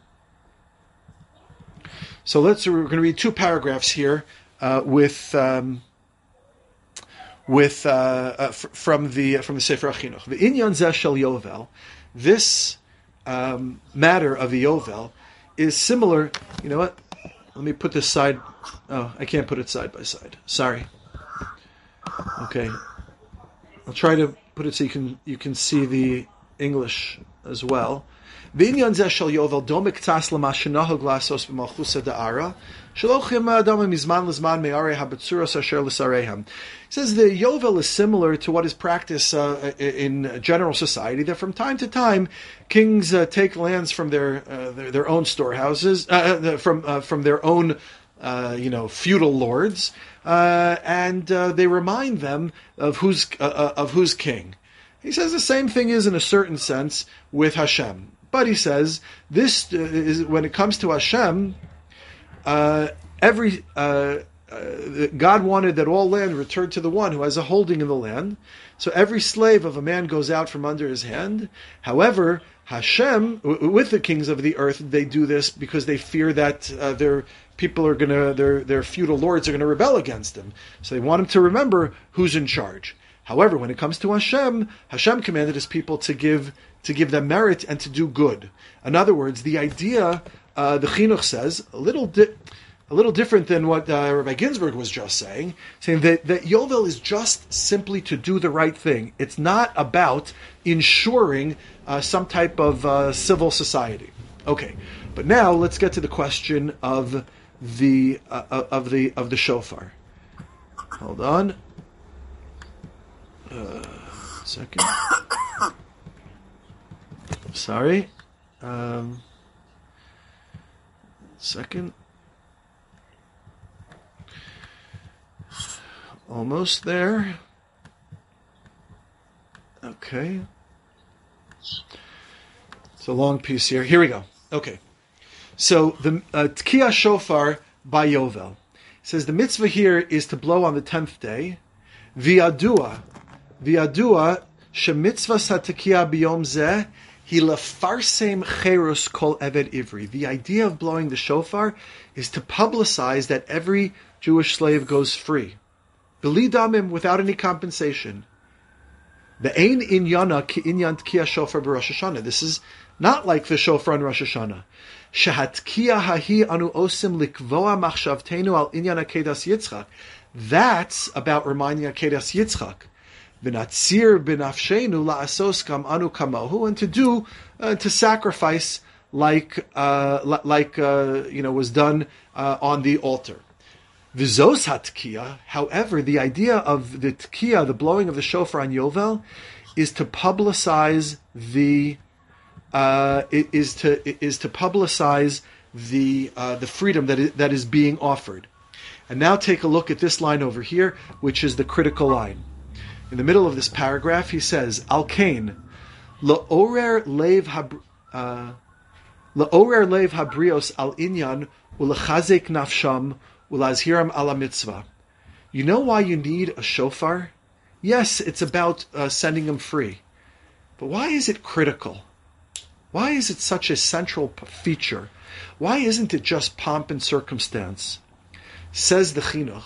so let's, we're going to read two paragraphs here uh, with... Um, With uh, uh, f- from the uh, from the Sefer HaChinuch, the Inyan Zeh Shel Yovel, this um, matter of the Yovel is similar. You know what? Let me put this side. Oh, I can't put it side by side. Sorry. Okay, I'll try to put it so you can you can see the English as well. V'inyan zeh shel Yovel dome k'tas lama shenahog lasos b'malchusa da'ara shalochim adam mizman lizman me'arei habetzuros asher l'sareihem. He says the Yovel is similar to what is practiced uh, in general society, that from time to time kings uh, take lands from their uh, their, their own storehouses, uh, from uh, from their own uh, you know feudal lords, uh, and uh, they remind them of who's uh, of who's king. He says the same thing is in a certain sense with Hashem. But he says, this uh, is when it comes to Hashem, uh, every uh, uh, God wanted that all land return to the one who has a holding in the land. So every slave of a man goes out from under his hand. However, Hashem, w- with the kings of the earth, they do this because they fear that uh, their people are going to, their their feudal lords are going to rebel against them. So they want him to remember who's in charge. However, when it comes to Hashem, Hashem commanded his people to give to give them merit and to do good. In other words, the idea, uh, the Chinuch says, a little di- a little different than what uh, Rabbi Ginsburg was just saying, saying that, that Yovel is just simply to do the right thing. It's not about ensuring uh, some type of uh, civil society. Okay, but now let's get to the question of the uh, of the of the shofar. Hold on. Uh, second. Sorry. Um, second. Almost there. Okay. It's a long piece here. Here we go. Okay. So the uh, Tkiya Shofar by Yovel says the mitzvah here is to blow on the tenth day. V'yadua, v'yadua shemitzvah satakiya biyom zeh hi lefarsem cherus kol eved ivri. The idea of blowing the shofar is to publicize that every Jewish slave goes free, b'li damim, without any compensation. The ein inyana ki inyan tkiya shofar b'Rosh Hashanah. This is not like the shofar on Rosh Hashanah. Shahatkiya hahi anu osim likvoa machshavtenu al inyan akedas Yitzchak. That's about reminding akedas Yitzchak. V'natzir b'nafshenu la'asos kam anu kamahu, and to do, uh, to sacrifice like, uh, like uh, you know, was done uh, on the altar. V'zos hatkiya, however, the idea of the tkiya, the blowing of the shofar on Yovel, is to publicize the uh, is to is to publicize the uh, the freedom that is, that is being offered. And now take a look at this line over here, which is the critical line. In the middle of this paragraph, he says, "Al kain la'orer lev hab uh, la'orer lev habrios al inyan ulechazek nafsham ulazhiram ala mitzvah." You know why you need a shofar? Yes, it's about uh, sending them free. But why is it critical? Why is it such a central feature? Why isn't it just pomp and circumstance? Says the Chinuch,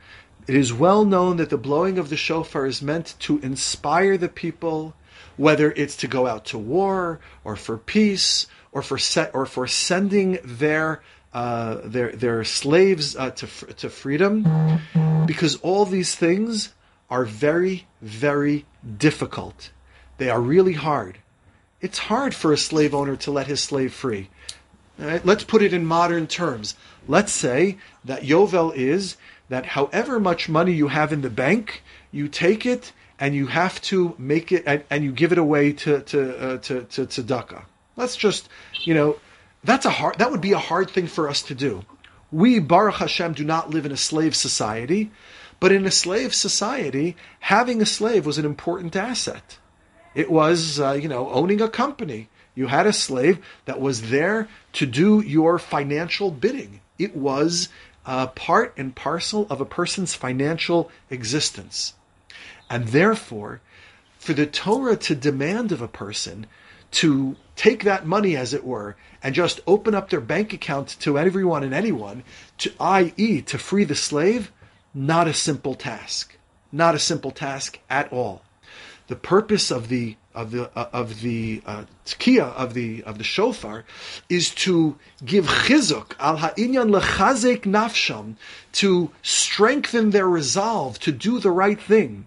it is well known that the blowing of the shofar is meant to inspire the people, whether it's to go out to war, or for peace, or for set, or for sending their uh, their their slaves uh, to to freedom, because all these things are very, very difficult. They are really hard. It's hard for a slave owner to let his slave free. All right, let's put it in modern terms. Let's say that Yovel is that however much money you have in the bank, you take it and you have to make it and, and you give it away to to uh, to, to tzedakah. Let's just, you know, that's a hard. That would be a hard thing for us to do. We, Baruch Hashem, do not live in a slave society, but in a slave society, having a slave was an important asset. It was, uh, you know, owning a company. You had a slave that was there to do your financial bidding. It was uh, part and parcel of a person's financial existence. And therefore, for the Torah to demand of a person to take that money, as it were, and just open up their bank account to everyone and anyone, to, that is to free the slave, not a simple task. Not a simple task at all. The purpose of the of the uh, of the uh, tkiya of the of the shofar is to give chizuk al ha'inyan lechazek nafsham, to strengthen their resolve to do the right thing.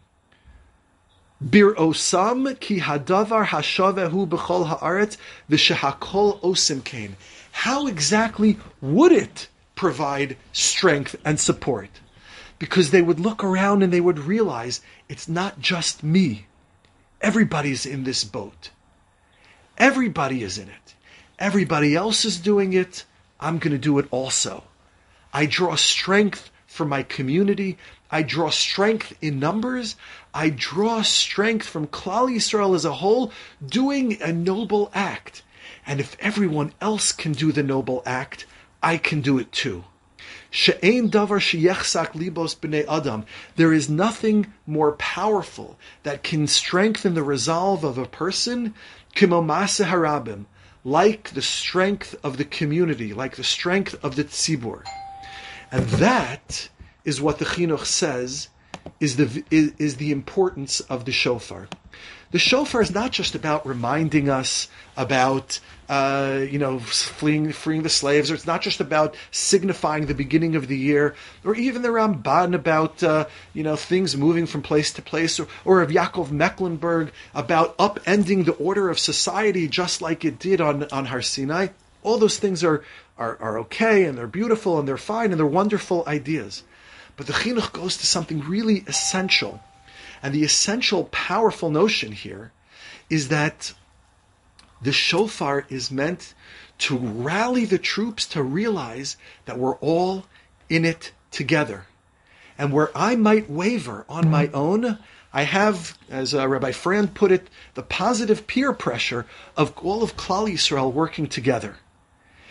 Bir osam ki hadavar hashavehu b'chol haaretz v'shehakol osim kain. How exactly would it provide strength and support? Because they would look around and they would realize it's not just me. Everybody's in this boat. Everybody is in it. Everybody else is doing it. I'm going to do it also. I draw strength from my community. I draw strength in numbers. I draw strength from Klal Yisrael as a whole, doing a noble act. And if everyone else can do the noble act, I can do it too. She'ein davar sheyechsak libos b'nei adam. There is nothing more powerful that can strengthen the resolve of a person, kimo ma'aseh harabim, like the strength of the community, like the strength of the tzibur. And that is what the Chinuch says is the is, is the importance of the shofar. The shofar is not just about reminding us about, uh, you know, fleeing, freeing the slaves, or it's not just about signifying the beginning of the year, or even the Ramban about, uh, you know, things moving from place to place, or, or of Yaakov Mecklenburg about upending the order of society just like it did on, on Har Sinai. All those things are, are, are okay, and they're beautiful, and they're fine, and they're wonderful ideas. But the Chinuch goes to something really essential. And the essential, powerful notion here is that the shofar is meant to rally the troops to realize that we're all in it together. And where I might waver on my own, I have, as uh, Rabbi Frand put it, the positive peer pressure of all of Klal Yisrael working together.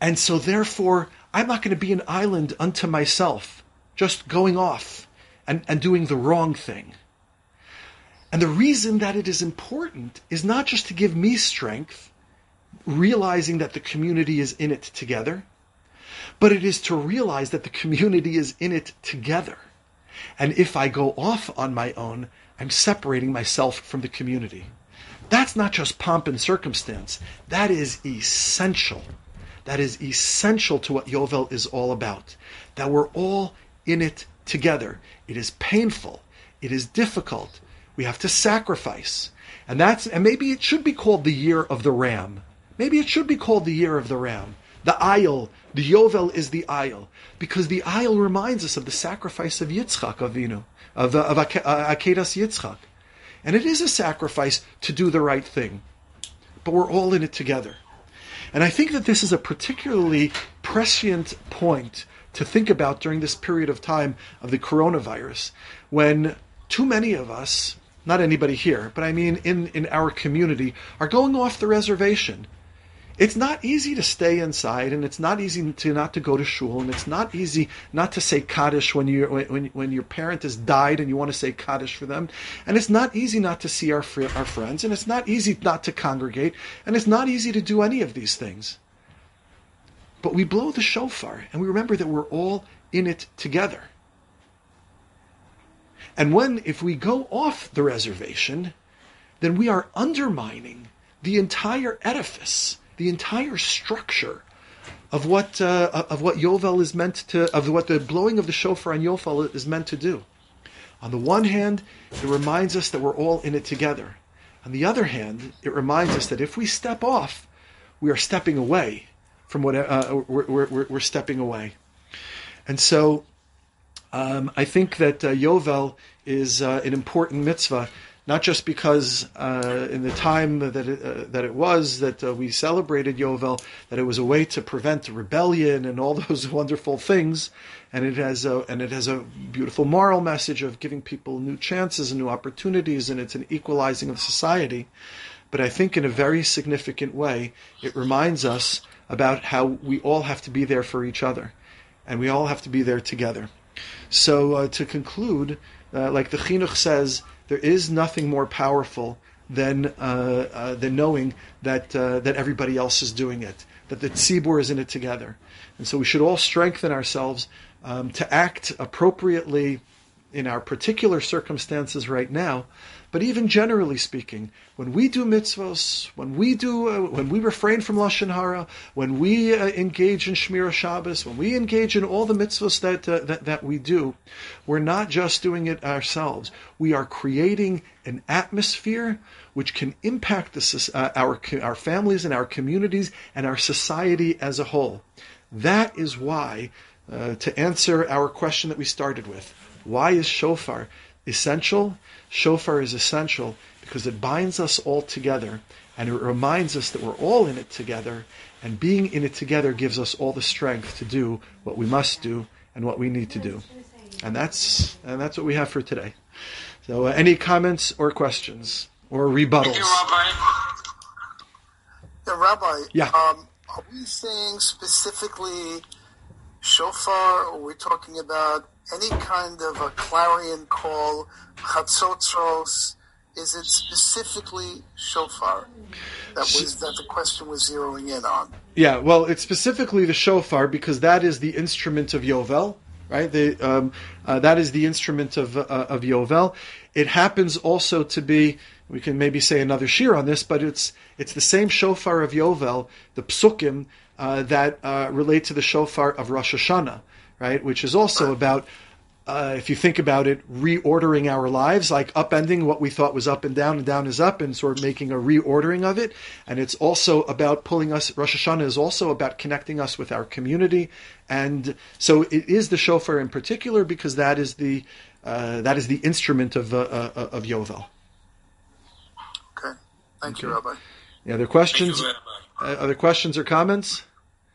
And so therefore, I'm not going to be an island unto myself, just going off and, and doing the wrong thing. And the reason that it is important is not just to give me strength, realizing that the community is in it together, but it is to realize that the community is in it together. And if I go off on my own, I'm separating myself from the community. That's not just pomp and circumstance. That is essential. That is essential to what Yovel is all about. That we're all in it together. It is painful. It is difficult. We have to sacrifice. And that's, and maybe it should be called the year of the ram. Maybe it should be called the year of the ram. The Ayil, the Yovel is the Ayil, because the Ayil reminds us of the sacrifice of Yitzchak Avinu, of, of Akedas Yitzchak. And it is a sacrifice to do the right thing. But we're all in it together. And I think that this is a particularly prescient point to think about during this period of time of the coronavirus, when too many of us, not anybody here, but I mean in, in our community, are going off the reservation. It's not easy to stay inside, and it's not easy to not to go to shul, and it's not easy not to say Kaddish when you when when your parent has died and you want to say Kaddish for them, and it's not easy not to see our our friends, and it's not easy not to congregate, and it's not easy to do any of these things. But we blow the shofar, and we remember that we're all in it together. And when, if we go off the reservation, then we are undermining the entire edifice, the entire structure of what uh, of what Yovel is meant to, of what the blowing of the shofar on Yovel is meant to do. On the one hand, it reminds us that we're all in it together. On the other hand, it reminds us that if we step off, we are stepping away from what uh, we're, we're, we're stepping away. And so, um, I think that uh, Yovel is uh, an important mitzvah. Not just because uh, in the time that it, uh, that it was that uh, we celebrated Yovel, that it was a way to prevent rebellion and all those wonderful things, and it has a, and it has a beautiful moral message of giving people new chances and new opportunities, and it's an equalizing of society. But I think in a very significant way, it reminds us about how we all have to be there for each other, and we all have to be there together. So uh, to conclude, uh, like the Chinuch says, there is nothing more powerful than uh, uh, than knowing that uh, that everybody else is doing it, that the tzibur is in it together, and so we should all strengthen ourselves um, to act appropriately in our particular circumstances right now. But even generally speaking, when we do mitzvos, when we do, uh, when we refrain from lashon hara, when we uh, engage in Shmira Shabbos, when we engage in all the mitzvos that, uh, that that we do, we're not just doing it ourselves. We are creating an atmosphere which can impact the, uh, our our families and our communities and our society as a whole. That is why, uh, to answer our question that we started with, why is shofar essential? Shofar is essential because it binds us all together, and it reminds us that we're all in it together, and being in it together gives us all the strength to do what we must do and what we need to do. And that's and that's what we have for today. So uh, any comments or questions or rebuttals? Thank you, Rabbi. Yeah, Rabbi. Yeah. Um, are we saying specifically shofar, or are we talking about any kind of a clarion call, chatzotzros? Is it specifically shofar? That was that the question was zeroing in on. Yeah, well, it's specifically the shofar because that is the instrument of Yovel, right? The, um, uh, that is the instrument of uh, of Yovel. It happens also to be, we can maybe say another shir on this, but it's it's the same shofar of Yovel, the psukim, uh, that uh, relate to the shofar of Rosh Hashanah, right? Which is also about, uh, if you think about it, reordering our lives, like upending what we thought was up and down and down is up, and sort of making a reordering of it. And it's also about pulling us, Rosh Hashanah is also about connecting us with our community. And so it is the shofar in particular because that is the uh, that is the instrument of uh, uh, of Yovel. Okay. Thank Okay. you, Rabbi. Any other questions? Thank you, Uh, other questions or comments?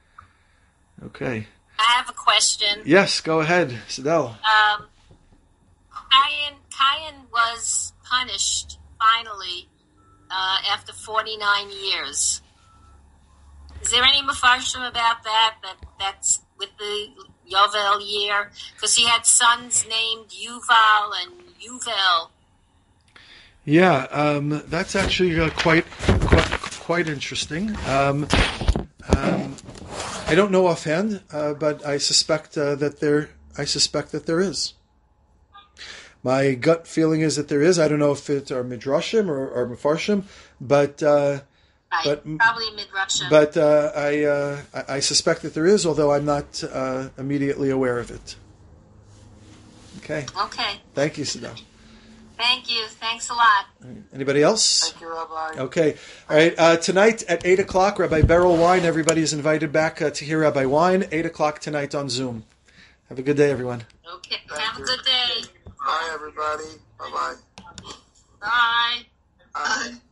Okay. I have a question. Yes, go ahead, Sidel. Um, Cain, Cain was punished finally uh, after forty-nine years. Is there any mafarshim about that? That that's with the Yovel year, because he had sons named Yuval and Yuvel. Yeah, um, that's actually uh, quite, quite quite interesting. Um, um, I don't know offhand, uh, but I suspect uh, that there. I suspect that there is. My gut feeling is that there is. I don't know if it's our midrashim or, or mefarshim, but uh, Right, but probably midrashim. but uh, I, uh, I I suspect that there is, although I'm not uh, immediately aware of it. Okay. Okay. Thank you, Sadam. Thank you. Thanks a lot. Anybody else? Thank you, Rabbi. Okay. All right. Uh, tonight at eight o'clock, Rabbi Beryl Wine. Everybody is invited back uh, to hear Rabbi Wine. eight o'clock tonight on Zoom. Have a good day, everyone. Okay. Thank Have you. a good day. Bye, everybody. Bye-bye. Bye. Bye.